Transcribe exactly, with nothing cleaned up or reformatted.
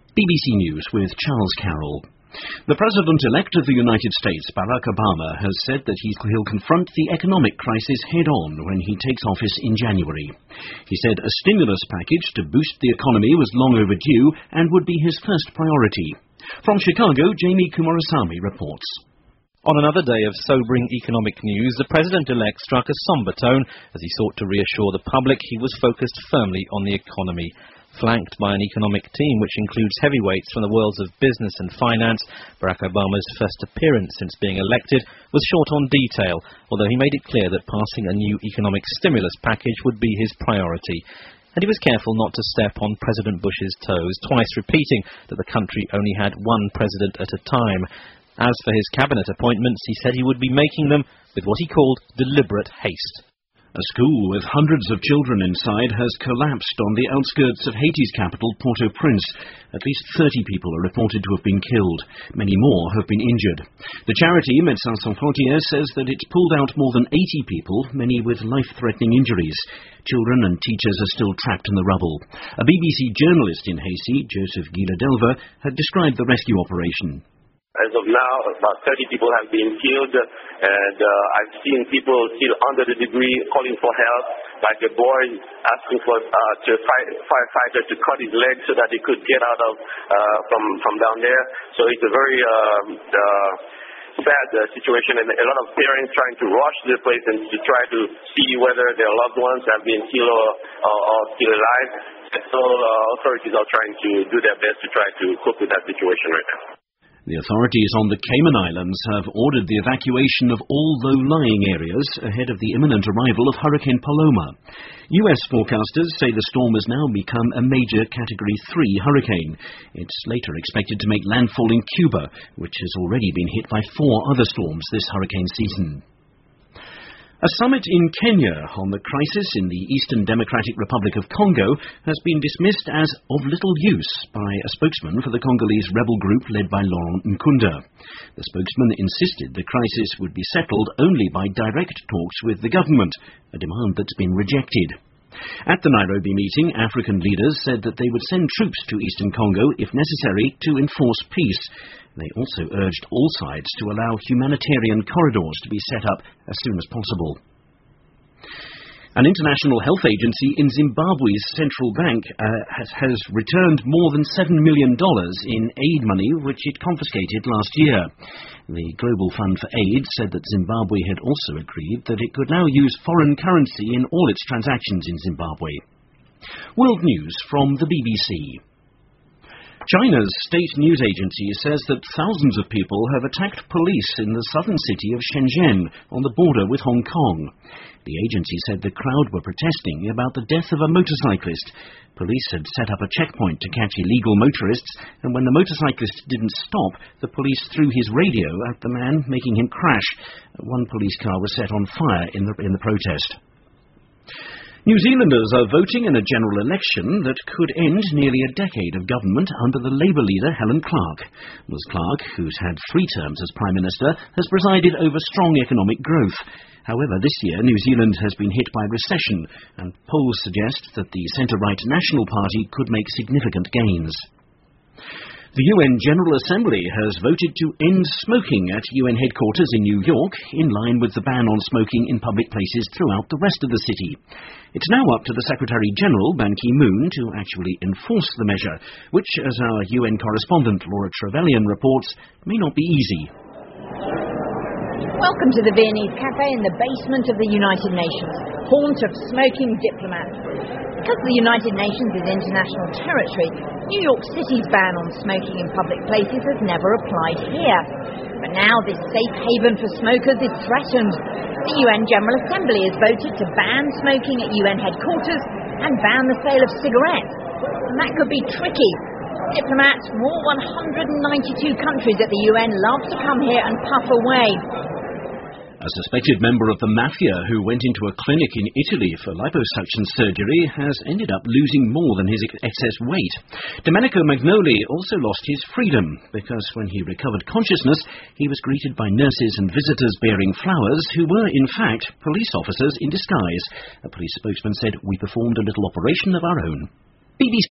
B B C News with Charles Carroll. The President-elect of the United States, Barack Obama, has said that he'll confront the economic crisis head-on when he takes office in January. He said a stimulus package to boost the economy was long overdue and would be his first priority. From Chicago, Jamie Kumarasamy reports. On another day of sobering economic news, the President-elect struck a somber tone as he sought to reassure the public he was focused firmly on the economy. Flanked by an economic team which includes heavyweights from the worlds of business and finance, Barack Obama's first appearance since being elected was short on detail, although he made it clear that passing a new economic stimulus package would be his priority. And he was careful not to step on President Bush's toes, twice repeating that the country only had one president at a time. As for his cabinet appointments, he said he would be making them with what he called deliberate haste. A school with hundreds of children inside has collapsed on the outskirts of Haiti's capital, Port-au-Prince. At least thirty people are reported to have been killed. Many more have been injured. The charity Médecins Sans Frontières says that it's pulled out more than eighty people, many with life-threatening injuries. Children and teachers are still trapped in the rubble. A B B C journalist in Haiti, Joseph Guiladelva, had described the rescue operation. As of now, about thirty people have been killed, and uh, I've seen people still under the debris calling for help, like a boy asking for uh, to fight, firefighter to cut his leg so that he could get out of uh, from from down there. So it's a very uh, uh, sad uh, situation, and a lot of parents trying to rush to the place and to try to see whether their loved ones have been killed or, or, or still alive. So uh, authorities are trying to do their best to try to cope with that situation right now. The authorities on the Cayman Islands have ordered the evacuation of all low-lying areas ahead of the imminent arrival of Hurricane Paloma. U S forecasters say the storm has now become a major Category three hurricane. It's later expected to make landfall in Cuba, which has already been hit by four other storms this hurricane season. A summit in Kenya on the crisis in the Eastern Democratic Republic of Congo has been dismissed as of little use by a spokesman for the Congolese rebel group led by Laurent Nkunda. The spokesman insisted the crisis would be settled only by direct talks with the government, a demand that's been rejected. At the Nairobi meeting, African leaders said that they would send troops to Eastern Congo if necessary to enforce peace. They also urged all sides to allow humanitarian corridors to be set up as soon as possible. An international health agency in Zimbabwe's central bank uh, has, has returned more than seven million dollars in aid money which it confiscated last year. The Global Fund for Aid said that Zimbabwe had also agreed that it could now use foreign currency in all its transactions in Zimbabwe. World News from the B B C. China's state news agency says that thousands of people have attacked police in the southern city of Shenzhen on the border with Hong Kong. The agency said the crowd were protesting about the death of a motorcyclist. Police had set up a checkpoint to catch illegal motorists, and when the motorcyclist didn't stop, the police threw his radio at the man, making him crash. One police car was set on fire in the, in the protest. New Zealanders are voting in a general election that could end nearly a decade of government under the Labour leader Helen Clark. Ms Clark, who's had three terms as Prime Minister, has presided over strong economic growth. However, this year New Zealand has been hit by recession, and polls suggest that the centre-right National Party could make significant gains. The U N General Assembly has voted to end smoking at U N headquarters in New York, in line with the ban on smoking in public places throughout the rest of the city. It's now up to the Secretary-General, Ban Ki-moon, to actually enforce the measure, which, as our U N correspondent Laura Trevelyan reports, may not be easy. Welcome to the Viennese Cafe in the basement of the United Nations, haunt of smoking diplomats. Because the United Nations is international territory, New York City's ban on smoking in public places has never applied here. But now this safe haven for smokers is threatened. The U N General Assembly has voted to ban smoking at U N headquarters and ban the sale of cigarettes. And that could be tricky. Diplomats from all one hundred ninety-two countries at the U N love to come here and puff away. A suspected member of the mafia who went into a clinic in Italy for liposuction surgery has ended up losing more than his excess weight. Domenico Magnoli also lost his freedom because when he recovered consciousness, he was greeted by nurses and visitors bearing flowers who were, in fact, police officers in disguise. A police spokesman said, "We performed a little operation of our own." B B C